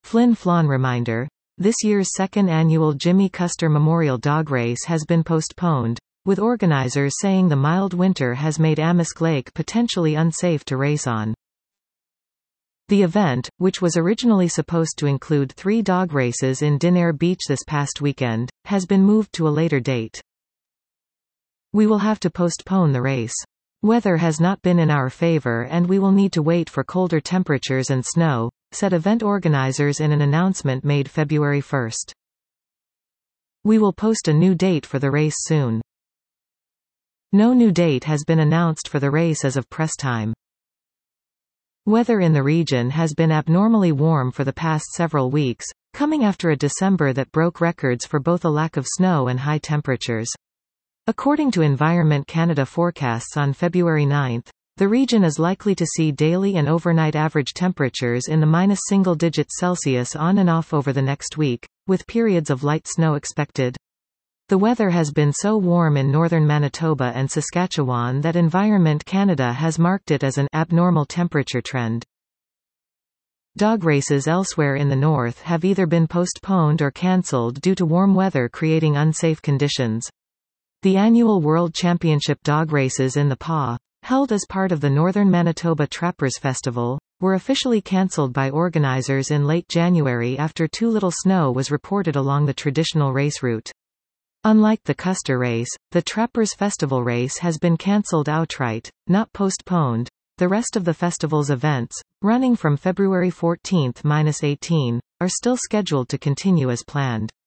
Flin Flon reminder. This year's second annual Jimmy Custer Memorial Dog Race has been postponed, with organizers saying the mild winter has made Amisk Lake potentially unsafe to race on. The event, which was originally supposed to include 3 dog races in Dinair Beach this past weekend, has been moved to a later date. We will have to postpone the race. Weather has not been in our favor and we will need to wait for colder temperatures and snow, said event organizers in an announcement made February 1. We will post a new date for the race soon. No new date has been announced for the race as of press time. Weather in the region has been abnormally warm for the past several weeks, coming after a December that broke records for both a lack of snow and high temperatures. According to Environment Canada forecasts on February 9, the region is likely to see daily and overnight average temperatures in the minus single digits Celsius on and off over the next week, with periods of light snow expected. The weather has been so warm in northern Manitoba and Saskatchewan that Environment Canada has marked it as an abnormal temperature trend. Dog races elsewhere in the north have either been postponed or cancelled due to warm weather creating unsafe conditions. The annual World Championship dog races in the PA, held as part of the Northern Manitoba Trappers Festival, were officially cancelled by organizers in late January after too little snow was reported along the traditional race route. Unlike the Custer race, the Trappers Festival race has been cancelled outright, not postponed. The rest of the festival's events, running from February 14–18, are still scheduled to continue as planned.